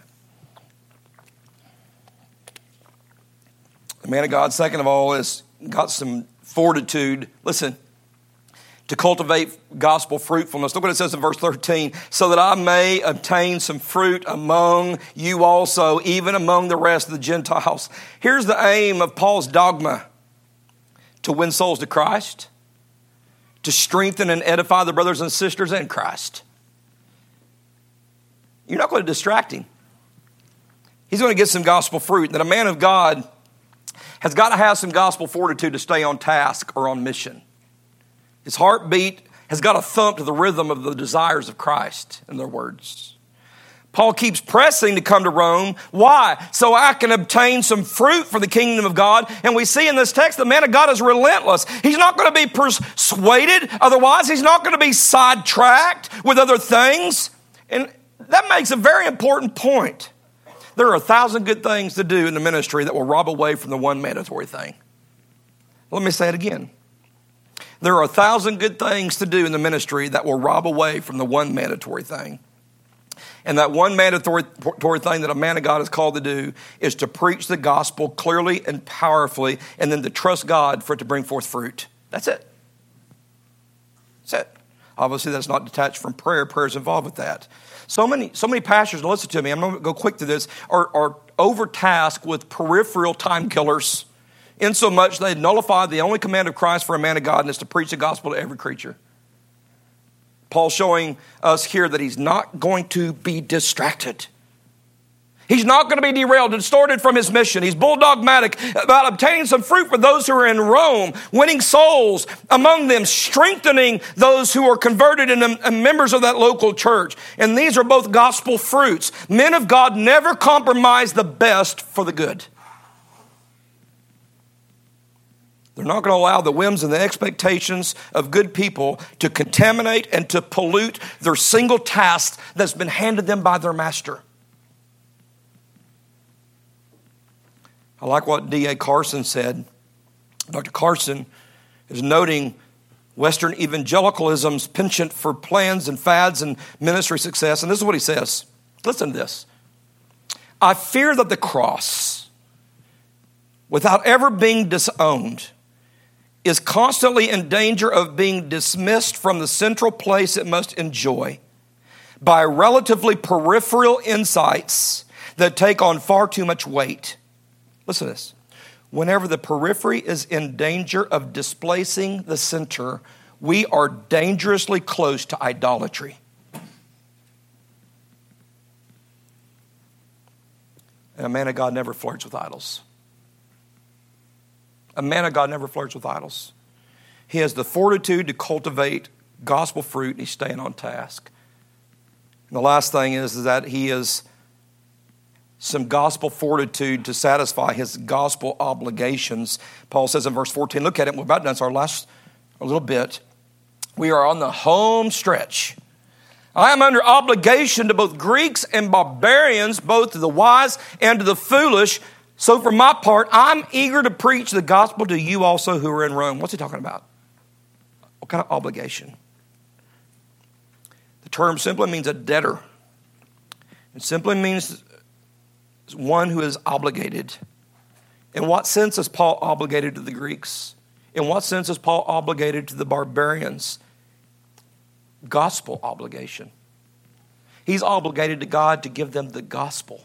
The man of God, second of all, has got some fortitude. Listen, to cultivate gospel fruitfulness. Look what it says in verse thirteen. So that I may obtain some fruit among you also, even among the rest of the Gentiles. Here's the aim of Paul's dogma. To win souls to Christ. To strengthen and edify the brothers and sisters in Christ. You're not going to distract him. He's going to get some gospel fruit. That a man of God has got to have some gospel fortitude to stay on task or on mission. His heartbeat has got to thump to the rhythm of the desires of Christ, in their words. Paul keeps pressing to come to Rome. Why? So I can obtain some fruit for the kingdom of God. And we see in this text, the man of God is relentless. He's not going to be persuaded. Otherwise, he's not going to be sidetracked with other things. And that makes a very important point. There are a thousand good things to do in the ministry that will rob away from the one mandatory thing. Let me say it again. There are a thousand good things to do in the ministry that will rob away from the one mandatory thing. And that one mandatory thing that a man of God is called to do is to preach the gospel clearly and powerfully, and then to trust God for it to bring forth fruit. That's it. That's it. Obviously, that's not detached from prayer. Prayer is involved with that. So many, so many pastors, listen to me, I'm going to go quick to this, are, are overtasked with peripheral time killers, insomuch they nullify the only command of Christ for a man of God, and is to preach the gospel to every creature. Paul's showing us here that he's not going to be distracted. He's not going to be derailed, distorted from his mission. He's bulldogmatic about obtaining some fruit for those who are in Rome, winning souls among them, strengthening those who are converted and members of that local church. And these are both gospel fruits. Men of God never compromise the best for the good. They're not going to allow the whims and the expectations of good people to contaminate and to pollute their single task that's been handed them by their master. I like what D A Carson said. Doctor Carson is noting Western evangelicalism's penchant for plans and fads and ministry success. And this is what he says. Listen to this. I fear that the cross, without ever being disowned, is constantly in danger of being dismissed from the central place it must enjoy by relatively peripheral insights that take on far too much weight. Listen to this. Whenever the periphery is in danger of displacing the center, we are dangerously close to idolatry. And a man of God never flirts with idols. A man of God never flirts with idols. He has the fortitude to cultivate gospel fruit, and he's staying on task. And the last thing is, is that he has some gospel fortitude to satisfy his gospel obligations. Paul says in verse fourteen, look at it, we're about done, it's our last a little bit. We are on the home stretch. I am under obligation to both Greeks and barbarians, both to the wise and to the foolish. So for my part, I'm eager to preach the gospel to you also who are in Rome. What's he talking about? What kind of obligation? The term simply means a debtor. It simply means one who is obligated. In what sense is Paul obligated to the Greeks? In what sense is Paul obligated to the barbarians? Gospel obligation. He's obligated to God to give them the gospel.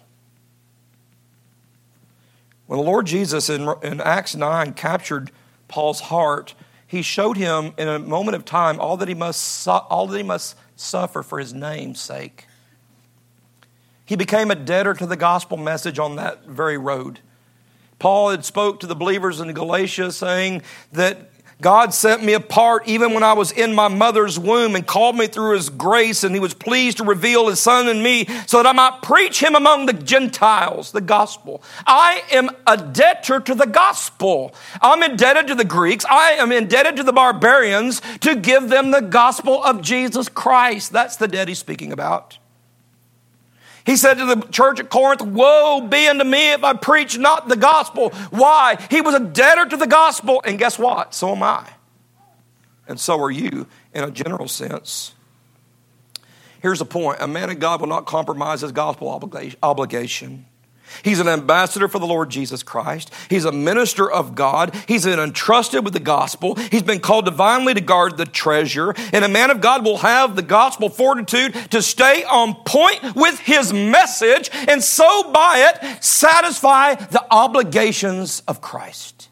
When the Lord Jesus in, in Acts nine captured Paul's heart, he showed him in a moment of time all that he must all that he must suffer for his name's sake. He became a debtor to the gospel message on that very road. Paul had spoke to the believers in Galatia saying that God set me apart even when I was in my mother's womb and called me through his grace, and he was pleased to reveal his son in me so that I might preach him among the Gentiles, the gospel. I am a debtor to the gospel. I'm indebted to the Greeks. I am indebted to the barbarians to give them the gospel of Jesus Christ. That's the debt he's speaking about. He said to the church at Corinth, woe be unto me if I preach not the gospel. Why? He was a debtor to the gospel. And guess what? So am I. And so are you in a general sense. Here's the point. A man of God will not compromise his gospel obligation. He's an ambassador for the Lord Jesus Christ. He's a minister of God. He's been entrusted with the gospel. He's been called divinely to guard the treasure. And a man of God will have the gospel fortitude to stay on point with his message and so by it satisfy the obligations of Christ.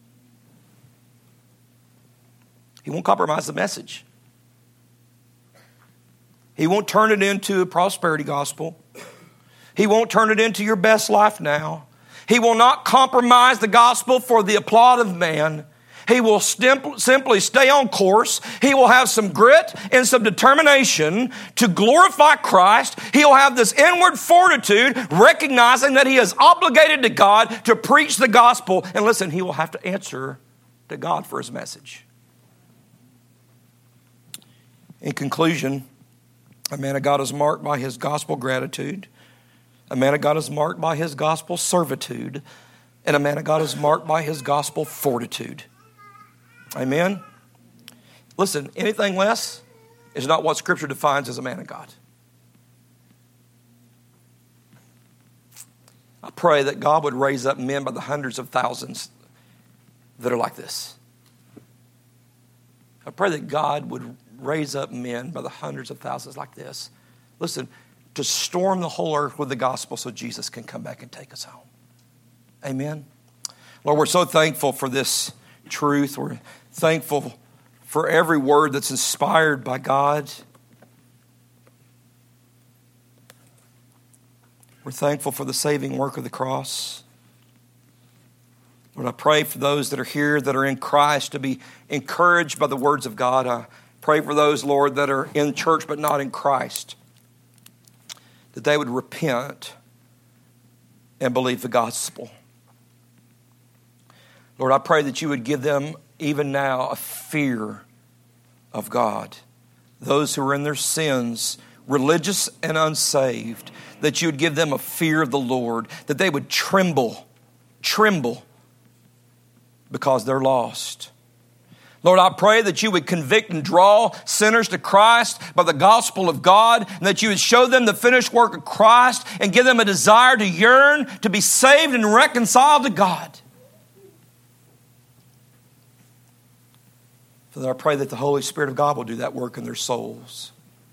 He won't compromise the message. He won't turn it into a prosperity gospel. He won't turn it into your best life now. He will not compromise the gospel for the applaud of man. He will stim- simply stay on course. He will have some grit and some determination to glorify Christ. He'll have this inward fortitude, recognizing that he is obligated to God to preach the gospel. And listen, he will have to answer to God for his message. In conclusion, a man of God is marked by his gospel gratitude. A man of God is marked by his gospel servitude, and a man of God is marked by his gospel fortitude. Amen? Listen, anything less is not what Scripture defines as a man of God. I pray that God would raise up men by the hundreds of thousands that are like this. I pray that God would raise up men by the hundreds of thousands like this. Listen, to storm the whole earth with the gospel so Jesus can come back and take us home. Amen. Lord, we're so thankful for this truth. We're thankful for every word that's inspired by God. We're thankful for the saving work of the cross. Lord, I pray for those that are here that are in Christ to be encouraged by the words of God. I pray for those, Lord, that are in church but not in Christ, that they would repent and believe the gospel. Lord, I pray that you would give them even now a fear of God. Those who are in their sins, religious and unsaved, that you would give them a fear of the Lord, that they would tremble, tremble because they're lost. Lord, I pray that you would convict and draw sinners to Christ by the gospel of God, and that you would show them the finished work of Christ and give them a desire to yearn to be saved and reconciled to God. Father, I pray that the Holy Spirit of God will do that work in their souls.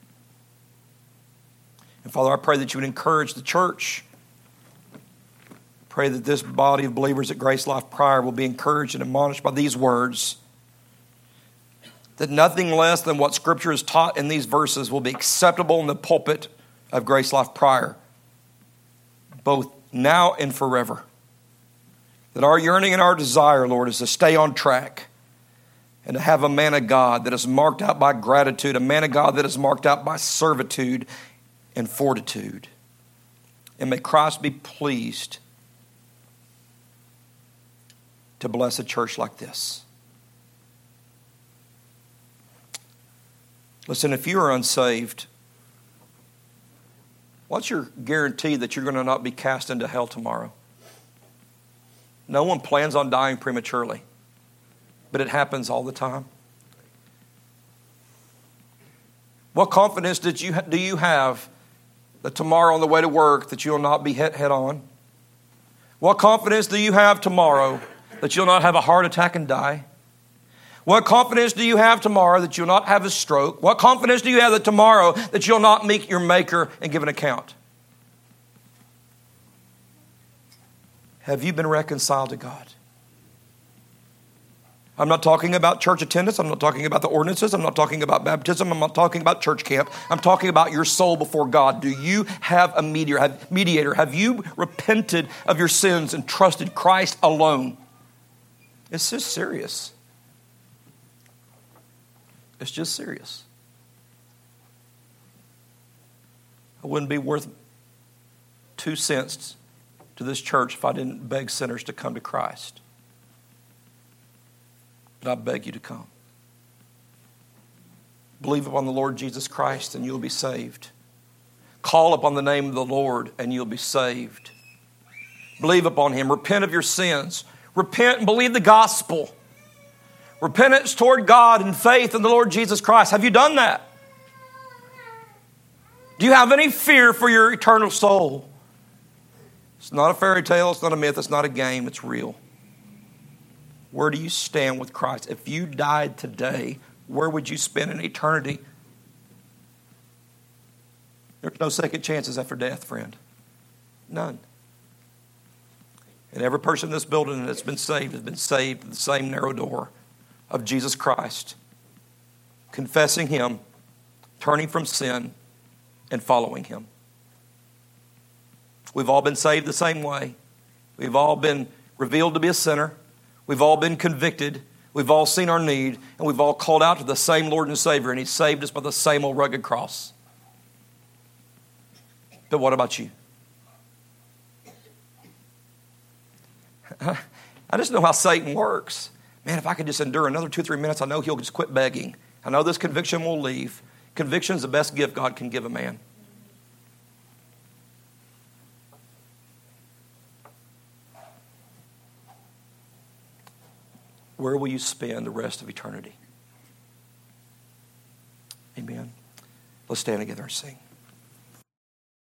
And Father, I pray that you would encourage the church. Pray that this body of believers at Grace Life Pryor will be encouraged and admonished by these words, that nothing less than what Scripture is taught in these verses will be acceptable in the pulpit of Grace Life Pryor, both now and forever. That our yearning and our desire, Lord, is to stay on track, and to have a man of God that is marked out by gratitude, a man of God that is marked out by servitude and fortitude. And may Christ be pleased to bless a church like this. Listen, if you are unsaved, what's your guarantee that you're going to not be cast into hell tomorrow? No one plans on dying prematurely, but it happens all the time. What confidence did you do you have that tomorrow on the way to work that you'll not be hit head on? What confidence do you have tomorrow that you'll not have a heart attack and die? What confidence do you have tomorrow that you'll not have a stroke? What confidence do you have that tomorrow that you'll not meet your Maker and give an account? Have you been reconciled to God? I'm not talking about church attendance. I'm not talking about the ordinances. I'm not talking about baptism. I'm not talking about church camp. I'm talking about your soul before God. Do you have a mediator? Have, mediator? Have you repented of your sins and trusted Christ alone? It's just serious. It's just serious. I wouldn't be worth two cents to this church if I didn't beg sinners to come to Christ. But I beg you to come. Believe upon the Lord Jesus Christ and you'll be saved. Call upon the name of the Lord and you'll be saved. Believe upon Him. Repent of your sins. Repent and believe the gospel. Repentance toward God and faith in the Lord Jesus Christ. Have you done that? Do you have any fear for your eternal soul? It's not a fairy tale. It's not a myth. It's not a game. It's real. Where do you stand with Christ? If you died today, where would you spend an eternity? There's no second chances after death, friend. None. And every person in this building that's been saved has been saved through the same narrow door of Jesus Christ, confessing Him, turning from sin, and following Him. We've all been saved the same way. We've all been revealed to be a sinner. We've all been convicted. We've all seen our need, and we've all called out to the same Lord and Savior, and He saved us by the same old rugged cross. But what about you? I just know how Satan works. Man, if I could just endure another two or three minutes, I know he'll just quit begging. I know this conviction will leave. Conviction is the best gift God can give a man. Where will you spend the rest of eternity? Amen. Let's stand together and sing.